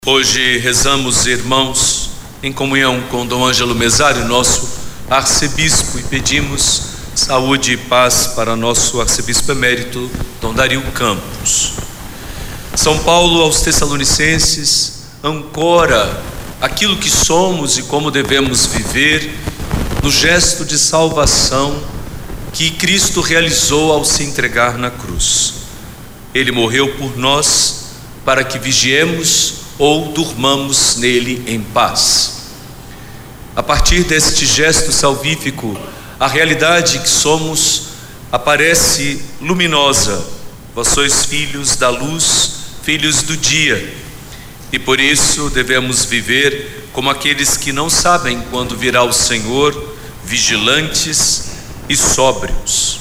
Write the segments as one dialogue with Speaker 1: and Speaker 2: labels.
Speaker 1: Hoje rezamos, irmãos, em comunhão com Dom Ângelo Mesário, nosso arcebispo, e pedimos saúde e paz para nosso arcebispo emérito, Dom Dario Campos. São Paulo aos Tessalonicenses ancora aquilo que somos e como devemos viver no gesto de salvação que Cristo realizou ao se entregar na cruz. Ele morreu por nós para que vigiemos ou durmamos nele em paz. A partir deste gesto salvífico, a realidade que somos aparece luminosa. Vós sois filhos da luz, filhos do dia, e por isso devemos viver como aqueles que não sabem quando virá o Senhor, vigilantes e sóbrios.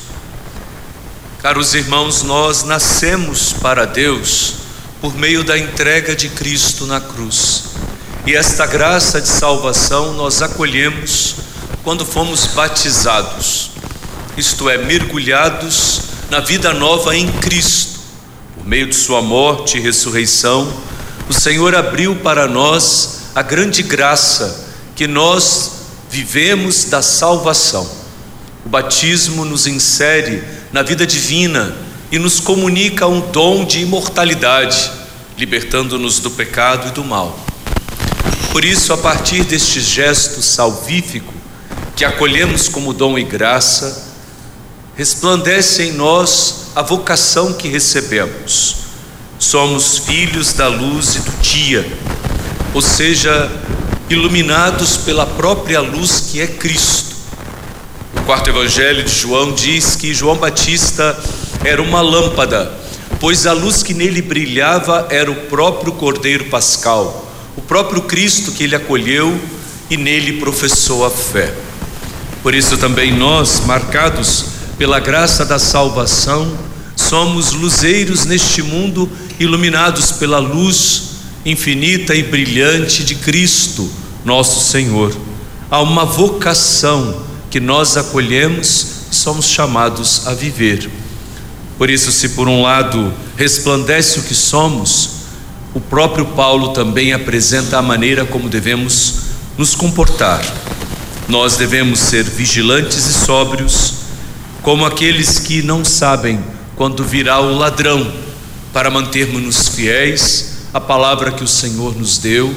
Speaker 1: Caros irmãos, nós nascemos para Deus por meio da entrega de Cristo na cruz, e esta graça de salvação nós acolhemos quando fomos batizados, isto é, mergulhados na vida nova em Cristo. Por meio de sua morte e ressurreição, o Senhor abriu para nós a grande graça que nós vivemos da salvação. O batismo nos insere na vida divina e nos comunica um dom de imortalidade, libertando-nos do pecado e do mal. Por isso, a partir deste gesto salvífico, que acolhemos como dom e graça, resplandece em nós a vocação que recebemos. Somos filhos da luz e do dia, ou seja, iluminados pela própria luz que é Cristo. O quarto evangelho de João diz que João Batista era uma lâmpada, pois a luz que nele brilhava era o próprio Cordeiro Pascal, o próprio Cristo que ele acolheu e nele professou a fé. Por isso também nós, marcados pela graça da salvação, somos luzeiros neste mundo, iluminados pela luz infinita e brilhante de Cristo, nosso Senhor. Há uma vocação que nós acolhemos e somos chamados a viver. Por isso, se por um lado resplandece o que somos, o próprio Paulo também apresenta a maneira como devemos nos comportar. Nós devemos ser vigilantes e sóbrios, como aqueles que não sabem quando virá o ladrão, para mantermos-nos fiéis à palavra que o Senhor nos deu,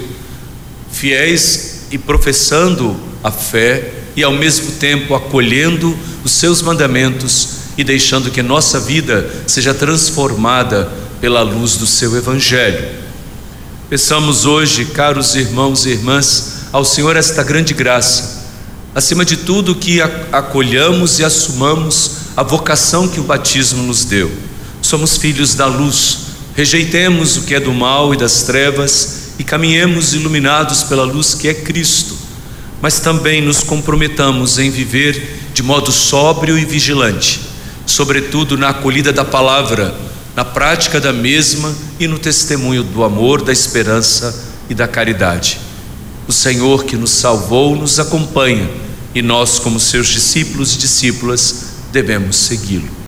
Speaker 1: fiéis e professando a fé e ao mesmo tempo acolhendo os seus mandamentos e deixando que nossa vida seja transformada pela luz do seu Evangelho. Peçamos hoje, caros irmãos e irmãs, ao Senhor esta grande graça, acima de tudo que acolhamos e assumamos a vocação que o batismo nos deu. Somos filhos da luz, rejeitemos o que é do mal e das trevas e caminhemos iluminados pela luz que é Cristo, mas também nos comprometamos em viver de modo sóbrio e vigilante, sobretudo na acolhida da palavra, na prática da mesma e no testemunho do amor, da esperança e da caridade. O Senhor que nos salvou nos acompanha e nós, como seus discípulos e discípulas, devemos segui-lo.